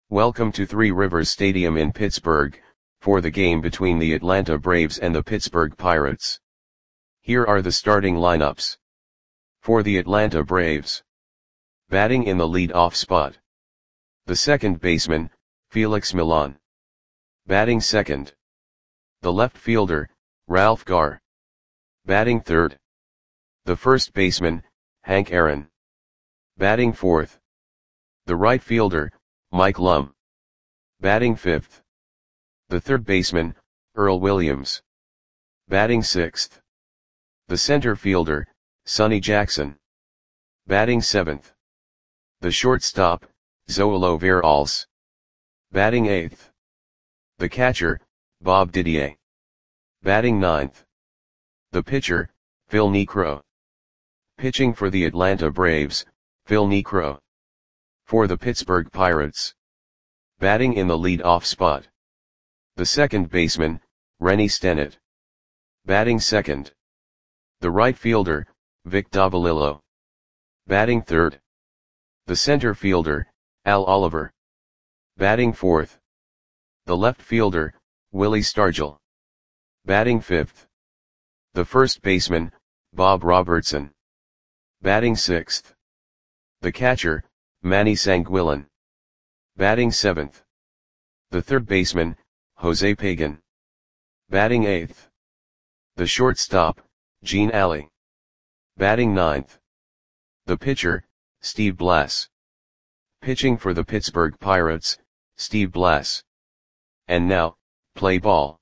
Welcome to Three Rivers Stadium in Pittsburgh, for the game between the Atlanta Braves and the Pittsburgh Pirates. Here are the starting lineups. For the Atlanta Braves. Batting in the lead-off spot. The second baseman, Felix Millan. Batting second. The left fielder, Ralph Garr. Batting third. The first baseman, Hank Aaron. Batting fourth. The right fielder, Mike Lum. Batting fifth. The third baseman, Earl Williams. Batting sixth. The center fielder, Sonny Jackson. Batting seventh. The shortstop, Zoilo Veralles. Batting eighth. The catcher, Bob Didier. Batting ninth. The pitcher, Phil Niekro. Pitching for the Atlanta Braves, Phil Niekro. For the Pittsburgh Pirates. Batting in the lead-off spot. The second baseman, Rennie Stennett. Batting second. The right fielder, Vic Davalillo. Batting third. The center fielder, Al Oliver. Batting fourth. The left fielder, Willie Stargell. Batting fifth. The first baseman, Bob Robertson. Batting sixth. The catcher, Manny Sanguillen. Batting seventh. The third baseman, Jose Pagan. Batting eighth. The shortstop, Gene Alley. Batting ninth. The pitcher, Steve Blass. Pitching for the Pittsburgh Pirates, Steve Blass. And now, play ball.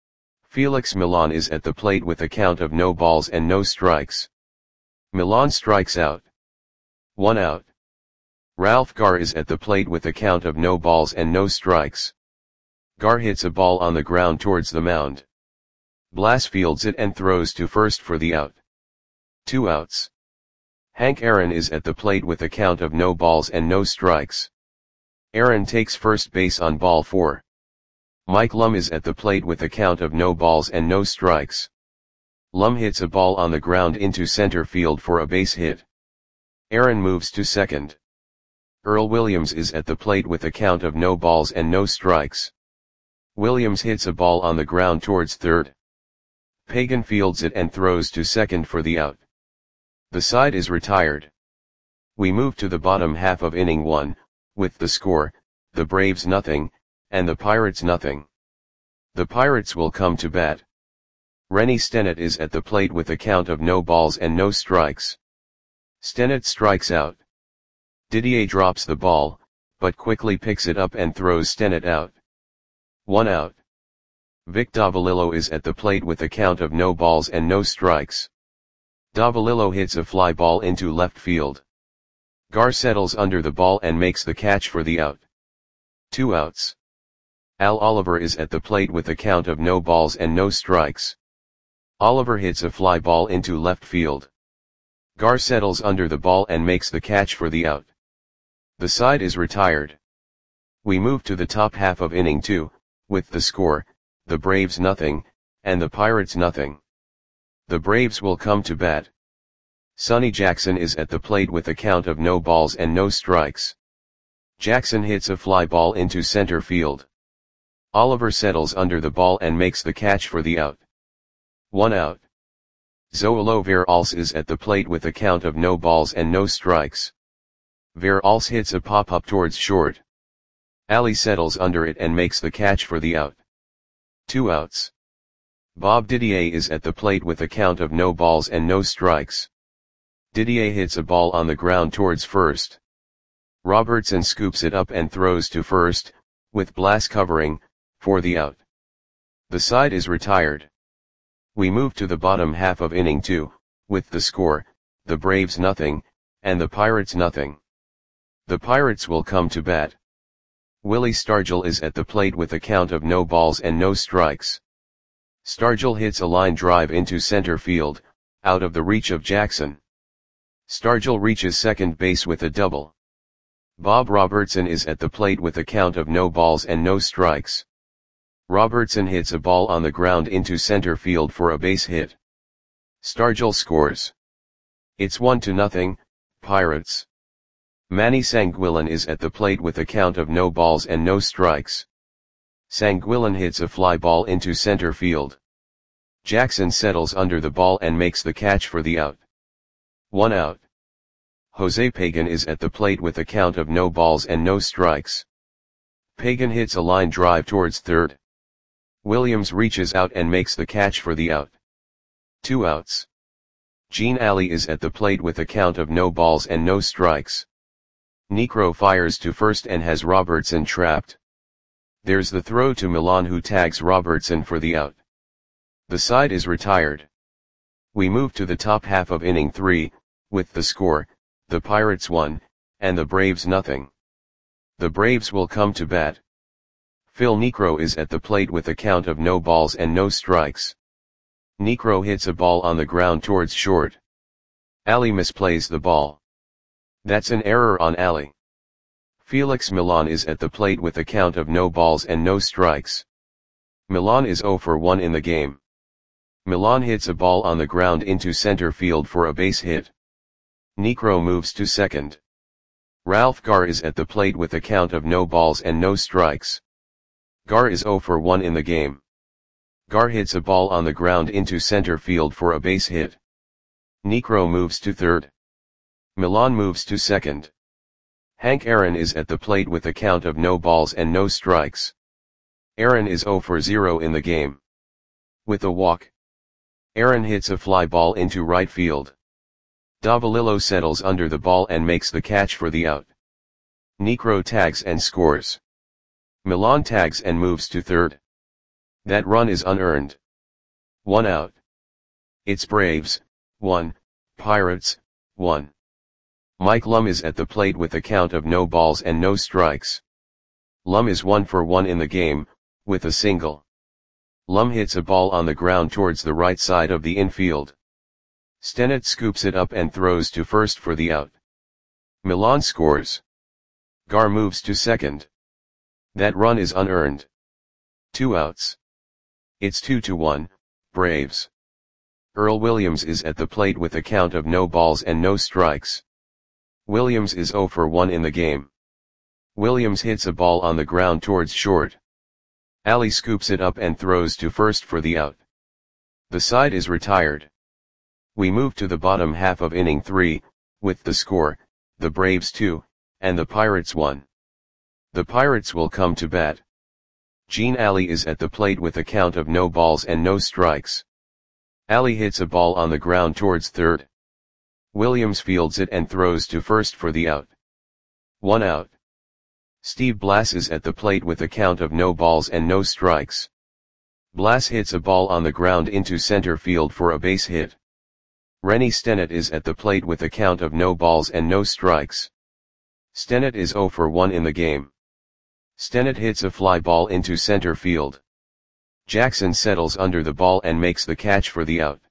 Felix Millan is at the plate with a count of no balls and no strikes. Millan strikes out. 1 out. Ralph Garr is at the plate with a count of no balls and no strikes. Garr hits a ball on the ground towards the mound. Blass fields it and throws to first for the out. 2 outs. Hank Aaron is at the plate with a count of no balls and no strikes. Aaron takes first base on ball 4. Mike Lum is at the plate with a count of no balls and no strikes. Lum hits a ball on the ground into center field for a base hit. Aaron moves to second. Earl Williams is at the plate with a count of no balls and no strikes. Williams hits a ball on the ground towards third. Pagan fields it and throws to second for the out. The side is retired. We move to the bottom half of inning 1, with the score, the Braves nothing, and the Pirates nothing. The Pirates will come to bat. Rennie Stennett is at the plate with a count of no balls and no strikes. Stennett strikes out. Didier drops the ball, but quickly picks it up and throws Stennett out. 1 out. Vic Davalillo is at the plate with a count of no balls and no strikes. Davalillo hits a fly ball into left field. Garr settles under the ball and makes the catch for the out. 2 outs. Al Oliver is at the plate with a count of no balls and no strikes. Oliver hits a fly ball into left field. Garr settles under the ball and makes the catch for the out. The side is retired. We move to the top half of inning 2, with the score, the Braves nothing, and the Pirates nothing. The Braves will come to bat. Sonny Jackson is at the plate with a count of no balls and no strikes. Jackson hits a fly ball into center field. Oliver settles under the ball and makes the catch for the out. 1 out. Zoilo Veralles is at the plate with a count of no balls and no strikes. Veralles hits a pop-up towards short. Alley settles under it and makes the catch for the out. 2 outs. Bob Didier is at the plate with a count of no balls and no strikes. Didier hits a ball on the ground towards first. Robertson scoops it up and throws to first, with Blass covering, for the out. The side is retired. We move to the bottom half of inning 2, with the score, the Braves nothing, and the Pirates nothing. The Pirates will come to bat. Willie Stargell is at the plate with a count of no balls and no strikes. Stargell hits a line drive into center field, out of the reach of Jackson. Stargell reaches second base with a double. Bob Robertson is at the plate with a count of no balls and no strikes. Robertson hits a ball on the ground into center field for a base hit. Stargell scores. It's 1-0, Pirates. Manny Sanguillen is at the plate with a count of no balls and no strikes. Sanguillen hits a fly ball into center field. Jackson settles under the ball and makes the catch for the out. 1 out. Jose Pagan is at the plate with a count of no balls and no strikes. Pagan hits a line drive towards third. Williams reaches out and makes the catch for the out. 2 outs. Gene Alley is at the plate with a count of no balls and no strikes. Niekro fires to first and has Robertson trapped. There's the throw to Milan, who tags Robertson for the out. The side is retired. We move to the top half of inning 3, with the score, the Pirates 1, and the Braves nothing. The Braves will come to bat. Phil Niekro is at the plate with a count of no balls and no strikes. Niekro hits a ball on the ground towards short. Alley misplays the ball. That's an error on Alley. Felix Milan is at the plate with a count of no balls and no strikes. Milan is 0 for 1 in the game. Milan hits a ball on the ground into center field for a base hit. Niekro moves to second. Ralph Garr is at the plate with a count of no balls and no strikes. Garr is 0 for 1 in the game. Garr hits a ball on the ground into center field for a base hit. Niekro moves to third. Milan moves to second. Hank Aaron is at the plate with a count of no balls and no strikes. Aaron is 0 for 0 in the game. With a walk, Aaron hits a fly ball into right field. Davalillo settles under the ball and makes the catch for the out. Niekro tags and scores. Milan tags and moves to third. That run is unearned. 1 out. It's Braves 1, Pirates 1. Mike Lum is at the plate with a count of no balls and no strikes. Lum is 1 for 1 in the game, with a single. Lum hits a ball on the ground towards the right side of the infield. Stennett scoops it up and throws to first for the out. Milan scores. Garr moves to second. That run is unearned. 2 outs. It's 2-1, Braves. Earl Williams is at the plate with a count of no balls and no strikes. Williams is 0 for 1 in the game. Williams hits a ball on the ground towards short. Alley scoops it up and throws to first for the out. The side is retired. We move to the bottom half of inning 3, with the score, the Braves 2, and the Pirates 1. The Pirates will come to bat. Gene Alley is at the plate with a count of no balls and no strikes. Alley hits a ball on the ground towards third. Williams fields it and throws to first for the out. 1 out. Steve Blass is at the plate with a count of no balls and no strikes. Blass hits a ball on the ground into center field for a base hit. Rennie Stennett is at the plate with a count of no balls and no strikes. Stennett is 0 for 1 in the game. Stennett hits a fly ball into center field. Jackson settles under the ball and makes the catch for the out.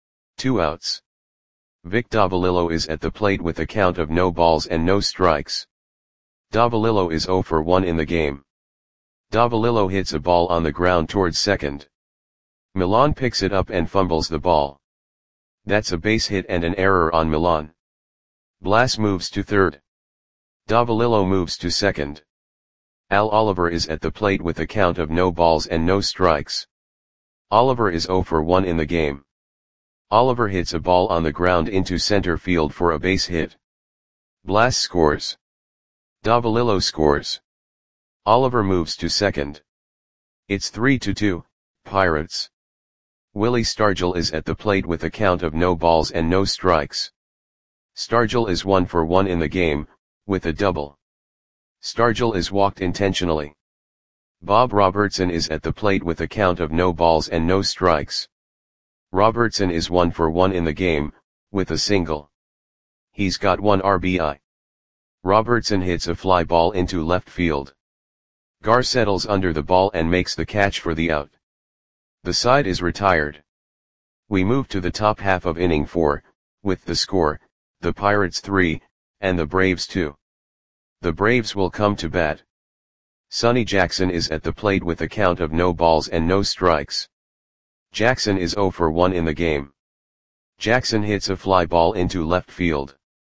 2 outs. Vic Davalillo is at the plate with a count of no balls and no strikes. Davalillo is 0 for 1 in the game. Davalillo hits a ball on the ground towards second. Milan picks it up and fumbles the ball. That's a base hit and an error on Milan. Blass moves to third. Davalillo moves to second. Al Oliver is at the plate with a count of no balls and no strikes. Oliver is 0 for 1 in the game. Oliver hits a ball on the ground into center field for a base hit. Blass scores. Davalillo scores. Oliver moves to second. It's 3-2, Pirates. Willie Stargell is at the plate with a count of no balls and no strikes. Stargell is 1 for 1 in the game, with a double. Stargell is walked intentionally. Bob Robertson is at the plate with a count of no balls and no strikes. Robertson is 1 for 1 in the game, with a single. He's got 1 RBI. Robertson hits a fly ball into left field. Garr settles under the ball and makes the catch for the out. The side is retired. We move to the top half of inning 4, with the score, the Pirates 3, and the Braves 2. The Braves will come to bat. Sonny Jackson is at the plate with a count of no balls and no strikes. Jackson is 0 for 1 in the game. Jackson hits a fly ball into left field.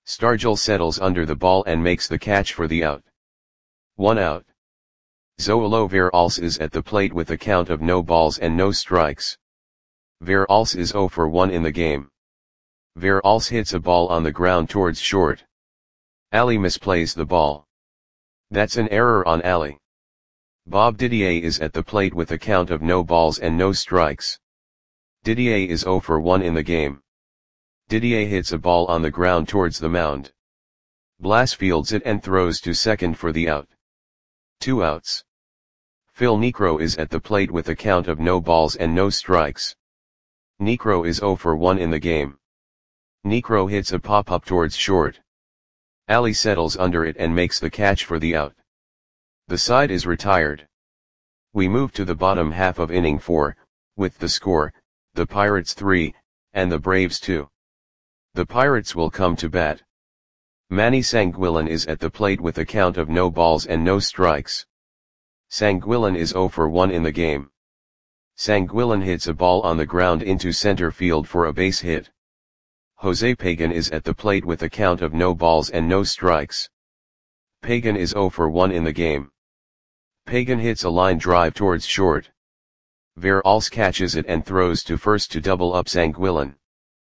Stargell settles under the ball and makes the catch for the out. 1 out. Zoolo Verhulst is at the plate with a count of no balls and no strikes. Verhulst is 0 for 1 in the game. Verhulst hits a ball on the ground towards short. Ali misplays the ball. That's an error on Ali. Bob Didier is at the plate with a count of no balls and no strikes. Didier is 0 for 1 in the game. Didier hits a ball on the ground towards the mound. Blas fields it and throws to second for the out. 2 outs. Phil Niekro is at the plate with a count of no balls and no strikes. Niekro is 0 for 1 in the game. Niekro hits a pop-up towards short. Ali settles under it and makes the catch for the out. The side is retired. We move to the bottom half of inning 4, with the score, the Pirates 3, and the Braves 2. The Pirates will come to bat. Manny Sanguillen is at the plate with a count of no balls and no strikes. Sanguillen is 0 for 1 in the game. Sanguillen hits a ball on the ground into center field for a base hit. Jose Pagan is at the plate with a count of no balls and no strikes. Pagan is 0 for 1 in the game. Pagan hits a line drive towards short. Verhulst catches it and throws to first to double up Sanguillen.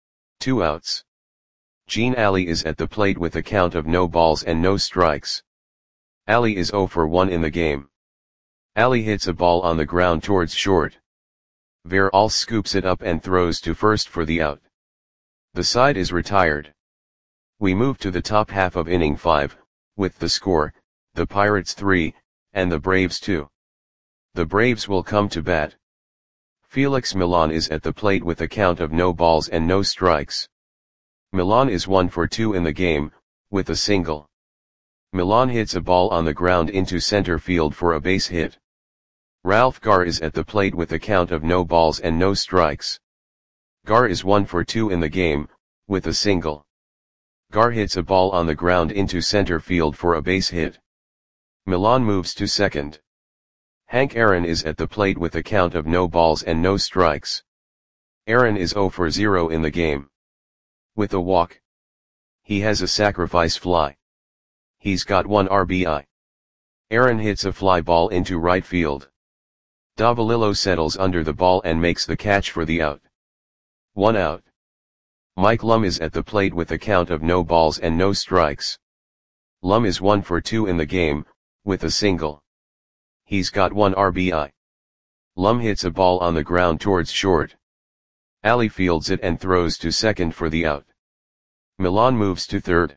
2 outs. Gene Ali is at the plate with a count of no balls and no strikes. Ali is 0 for 1 in the game. Ali hits a ball on the ground towards short. Verhulst scoops it up and throws to first for the out. The side is retired. We move to the top half of inning 5, with the score, the Pirates 3, and the Braves 2. The Braves will come to bat. Felix Millan is at the plate with a count of no balls and no strikes. Millan is 1 for 2 in the game, with a single. Millan hits a ball on the ground into center field for a base hit. Ralph Garr is at the plate with a count of no balls and no strikes. Garr is 1 for 2 in the game, with a single. Garr hits a ball on the ground into center field for a base hit. Millan moves to second. Hank Aaron is at the plate with a count of no balls and no strikes. Aaron is 0 for 0 in the game. With a walk. He has a sacrifice fly. He's got 1 RBI. Aaron hits a fly ball into right field. Davalillo settles under the ball and makes the catch for the out. 1 out. Mike Lum is at the plate with a count of no balls and no strikes. Lum is 1 for 2 in the game, with a single. He's got 1 RBI. Lum hits a ball on the ground towards short. Ali fields it and throws to second for the out. Millan moves to third.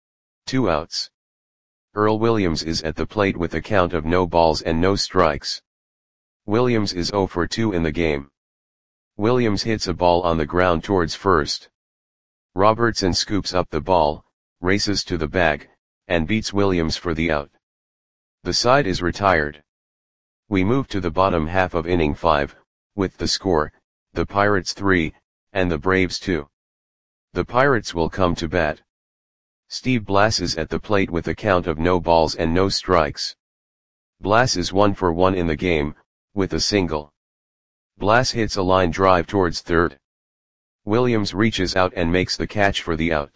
2 outs. Earl Williams is at the plate with a count of no balls and no strikes. Williams is 0 for 2 in the game. Williams hits a ball on the ground towards first. Robertson scoops up the ball, races to the bag, and beats Williams for the out. The side is retired. We move to the bottom half of inning 5, with the score, the Pirates 3, and the Braves 2. The Pirates will come to bat. Steve Blass is at the plate with a count of no balls and no strikes. Blass is 1 for 1 in the game, with a single. Blass hits a line drive towards third. Williams reaches out and makes the catch for the out.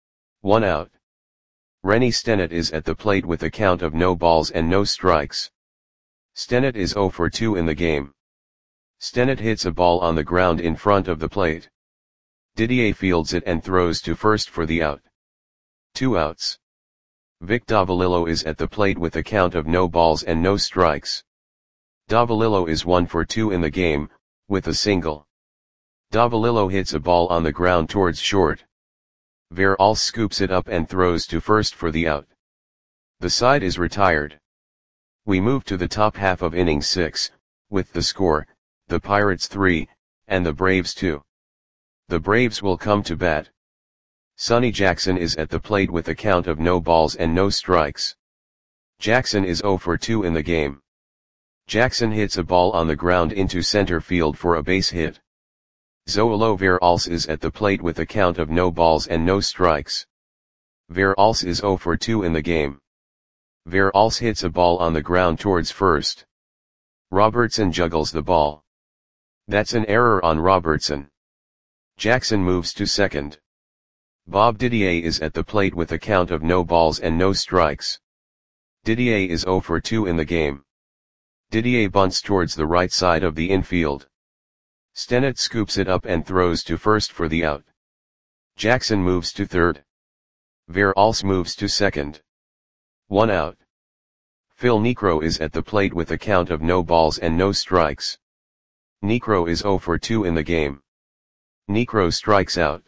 1 out. Rennie Stennett is at the plate with a count of no balls and no strikes. Stennett is 0 for 2 in the game. Stennett hits a ball on the ground in front of the plate. Didier fields it and throws to first for the out. 2 outs. Vic Davalillo is at the plate with a count of no balls and no strikes. Davalillo is 1 for 2 in the game, with a single. Davalillo hits a ball on the ground towards short. Verhulst scoops it up and throws to first for the out. The side is retired. We move to the top half of inning 6, with the score, the Pirates 3, and the Braves 2. The Braves will come to bat. Sonny Jackson is at the plate with a count of no balls and no strikes. Jackson is 0 for 2 in the game. Jackson hits a ball on the ground into center field for a base hit. Zoolo Verhulst is at the plate with a count of no balls and no strikes. Verhulst is 0 for 2 in the game. Verhulst hits a ball on the ground towards first. Robertson juggles the ball. That's an error on Robertson. Jackson moves to second. Bob Didier is at the plate with a count of no balls and no strikes. Didier is 0 for 2 in the game. Didier bunts towards the right side of the infield. Stennett scoops it up and throws to first for the out. Jackson moves to third. Verhulst moves to second. 1 out. Phil Niekro is at the plate with a count of no balls and no strikes. Niekro is 0 for 2 in the game. Niekro strikes out.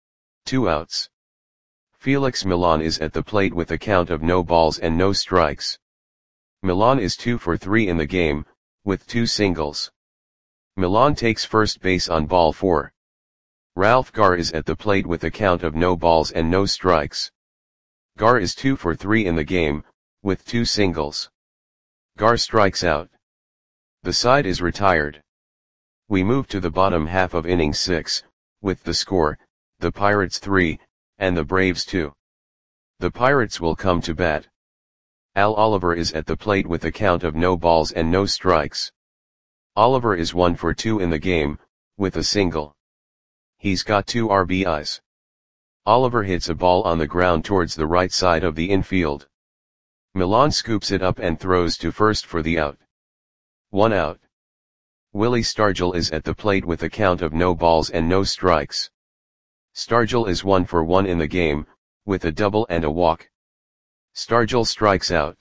2 outs. Felix Millan is at the plate with a count of no balls and no strikes. Millan is 2 for 3 in the game, with 2 singles. Millan takes first base on ball 4. Ralph Garr is at the plate with a count of no balls and no strikes. Garr is 2 for 3 in the game, with 2 singles. Garr strikes out. The side is retired. We move to the bottom half of inning 6, with the score, the Pirates 3, and the Braves 2. The Pirates will come to bat. Al Oliver is at the plate with a count of no balls and no strikes. Oliver is 1 for 2 in the game, with a single. He's got 2 RBIs. Oliver hits a ball on the ground towards the right side of the infield. Millan scoops it up and throws to first for the out. 1 out. Willie Stargell is at the plate with a count of no balls and no strikes. Stargell is 1 for 1 in the game, with a double and a walk. Stargell strikes out.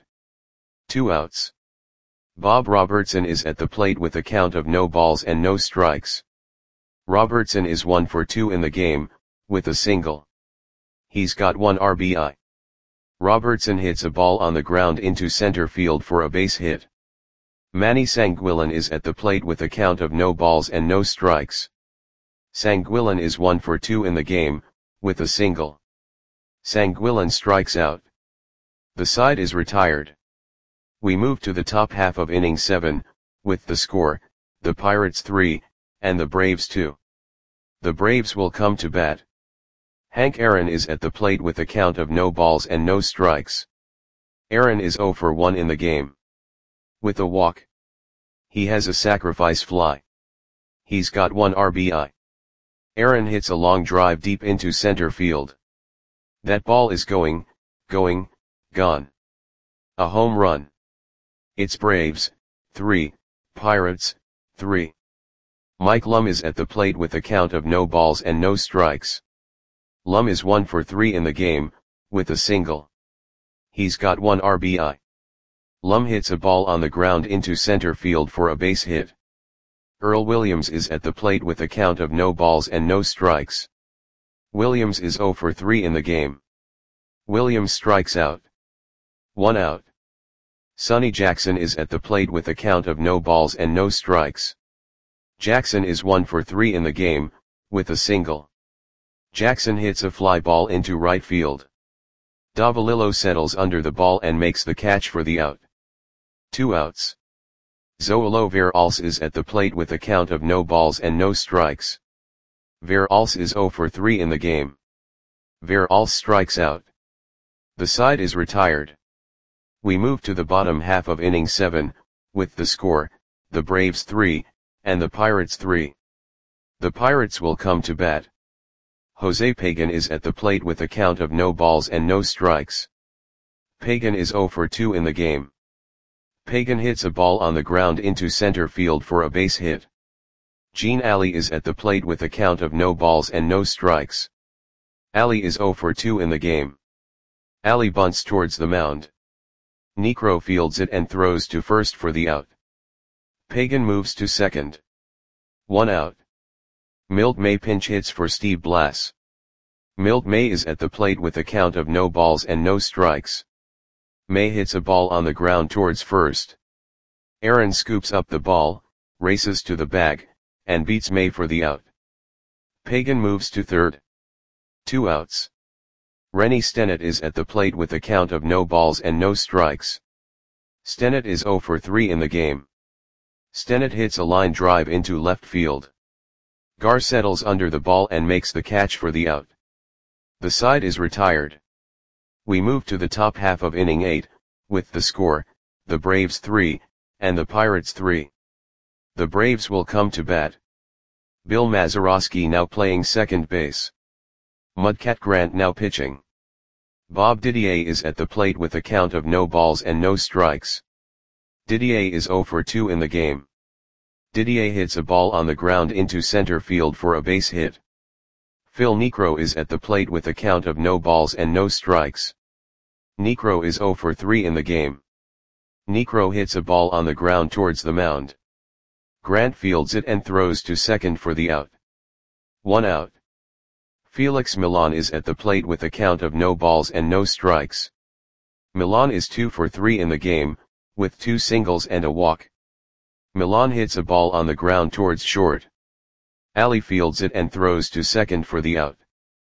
2 outs. Bob Robertson is at the plate with a count of no balls and no strikes. Robertson is 1 for 2 in the game, with a single. He's got 1 RBI. Robertson hits a ball on the ground into center field for a base hit. Manny Sanguillen is at the plate with a count of no balls and no strikes. Sanguillen is 1 for 2 in the game, with a single. Sanguillen strikes out. The side is retired. We move to the top half of inning 7, with the score, the Pirates 3, and the Braves 2. The Braves will come to bat. Hank Aaron is at the plate with a count of no balls and no strikes. Aaron is 0 for 1 in the game. With a walk. He has a sacrifice fly. He's got 1 RBI. Aaron hits a long drive deep into center field. That ball is gone. A home run. It's Braves, 3, Pirates, 3. Mike Lum is at the plate with a count of no balls and no strikes. Lum is 1 for 3 in the game, with a single. He's got 1 RBI. Lum hits a ball on the ground into center field for a base hit. Earl Williams is at the plate with a count of no balls and no strikes. Williams is 0 for 3 in the game. Williams strikes out. 1 out. Sonny Jackson is at the plate with a count of no balls and no strikes. Jackson is 1 for 3 in the game, with a single. Jackson hits a fly ball into right field. Davalillo settles under the ball and makes the catch for the out. 2 outs. Zoilo Verhulst is at the plate with a count of no balls and no strikes. Verhulst is 0 for 3 in the game. Verhulst strikes out. The side is retired. We move to the bottom half of inning 7, with the score, the Braves 3, and the Pirates 3. The Pirates will come to bat. Jose Pagan is at the plate with a count of no balls and no strikes. Pagan is 0 for 2 in the game. Pagan hits a ball on the ground into center field for a base hit. Gene Alley is at the plate with a count of no balls and no strikes. Alley is 0 for 2 in the game. Alley bunts towards the mound. Niekro fields it and throws to first for the out. Pagan moves to second. 1 out. Milt May pinch hits for Steve Blass. Milt May is at the plate with a count of no balls and no strikes. May hits a ball on the ground towards first. Aaron scoops up the ball, races to the bag, and beats May for the out. Pagan moves to third. 2 outs. Rennie Stennett is at the plate with a count of no balls and no strikes. Stennett is 0 for 3 in the game. Stennett hits a line drive into left field. Garr settles under the ball and makes the catch for the out. The side is retired. We move to the top half of inning 8, with the score, the Braves 3, and the Pirates 3. The Braves will come to bat. Bill Mazeroski now playing second base. Mudcat Grant now pitching. Bob Didier is at the plate with a count of no balls and no strikes. Didier is 0 for 2 in the game. Didier hits a ball on the ground into center field for a base hit. Phil Niekro is at the plate with a count of no balls and no strikes. Niekro is 0 for 3 in the game. Niekro hits a ball on the ground towards the mound. Grant fields it and throws to second for the out. 1 out. Felix Millan is at the plate with a count of no balls and no strikes. Millan is 2 for 3 in the game, with 2 singles and a walk. Millan hits a ball on the ground towards short. Ali fields it and throws to second for the out.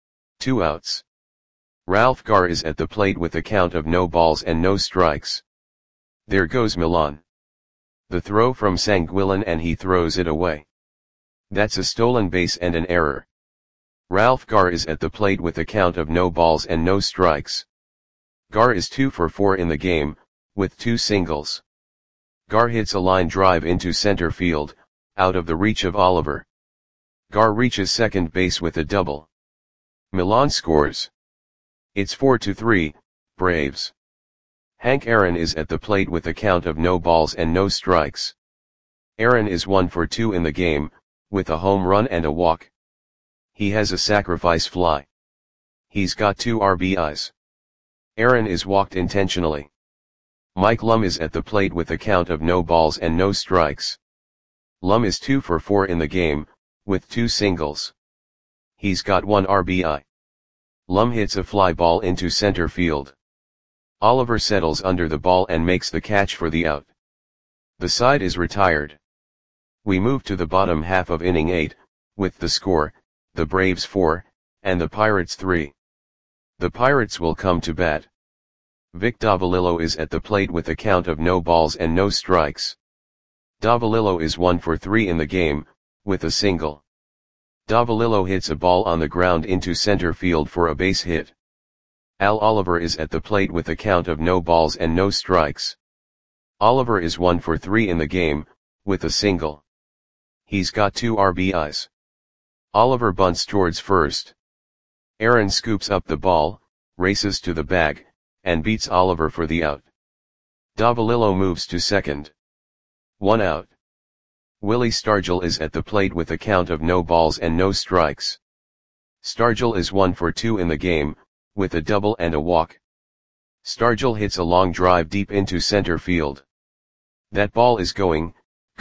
2 outs. Ralph Garr is at the plate with a count of no balls and no strikes. There goes Millan. The throw from Sanguillen and he throws it away. That's a stolen base and an error. Ralph Garr is at the plate with a count of no balls and no strikes. Garr is 2 for 4 in the game, with 2 singles. Garr hits a line drive into center field, out of the reach of Oliver. Garr reaches second base with a double. Millan scores. It's 4-3, Braves. Hank Aaron is at the plate with a count of no balls and no strikes. Aaron is 1 for 2 in the game, with a home run and a walk. He has a sacrifice fly. He's got 2 RBIs. Aaron is walked intentionally. Mike Lum is at the plate with a count of no balls and no strikes. Lum is 2 for 4 in the game, with 2 singles. He's got 1 RBI. Lum hits a fly ball into center field. Oliver settles under the ball and makes the catch for the out. The side is retired. We move to the bottom half of inning 8, with the score, the Braves 4, and the Pirates 3. The Pirates will come to bat. Vic Davalillo is at the plate with a count of no balls and no strikes. Davalillo is 1 for 3 in the game, with a single. Davalillo hits a ball on the ground into center field for a base hit. Al Oliver is at the plate with a count of no balls and no strikes. Oliver is 1 for 3 in the game, with a single. He's got 2 RBIs. Oliver bunts towards first. Aaron scoops up the ball, races to the bag, and beats Oliver for the out. Davalillo moves to second. 1 out. Willie Stargell is at the plate with a count of no balls and no strikes. Stargell is 1 for 2 in the game, with a double and a walk. Stargell hits a long drive deep into center field. That ball is gone.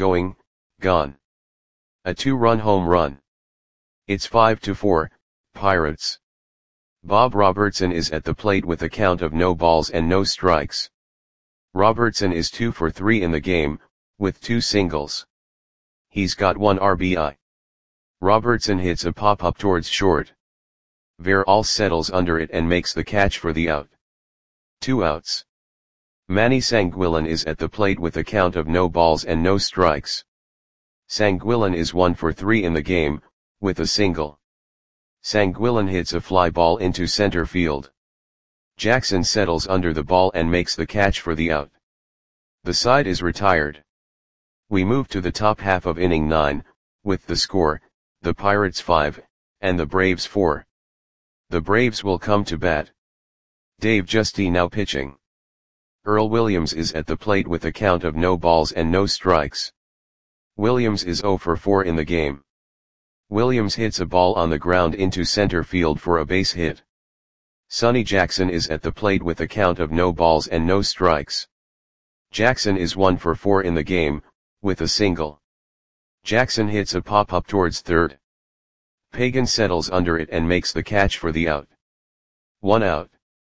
A 2-run home run. It's 5-4, Pirates. Bob Robertson is at the plate with a count of no balls and no strikes. Robertson is 2 for 3 in the game, with 2 singles. He's got 1 RBI. Robertson hits a pop-up towards short. Veralls settles under it and makes the catch for the out. 2 outs. Manny Sanguillen is at the plate with a count of no balls and no strikes. Sanguillen is 1 for 3 in the game, with a single. Sanguillen hits a fly ball into center field. Jackson settles under the ball and makes the catch for the out. The side is retired. We move to the top half of inning 9, with the score, the Pirates 5, and the Braves 4. The Braves will come to bat. Dave Justy now pitching. Earl Williams is at the plate with a count of no balls and no strikes. Williams is 0 for 4 in the game. Williams hits a ball on the ground into center field for a base hit. Sonny Jackson is at the plate with a count of no balls and no strikes. Jackson is 1 for 4 in the game, with a single. Jackson hits a pop-up towards third. Pagan settles under it and makes the catch for the out. 1 out.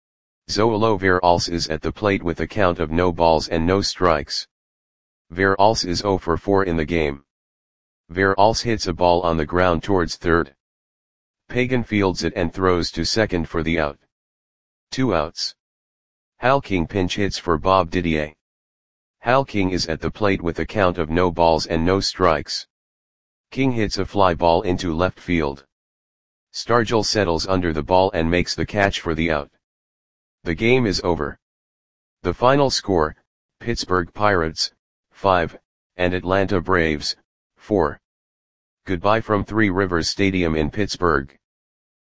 Zoilo Veralls is at the plate with a count of no balls and no strikes. Veralls is 0 for 4 in the game. Veralls hits a ball on the ground towards third. Pagan fields it and throws to second for the out. 2 outs. Hal King pinch hits for Bob Didier. Hal King is at the plate with a count of no balls and no strikes. King hits a fly ball into left field. Stargell settles under the ball and makes the catch for the out. The game is over. The final score, Pittsburgh Pirates, 5, and Atlanta Braves, 4. Goodbye from Three Rivers Stadium in Pittsburgh.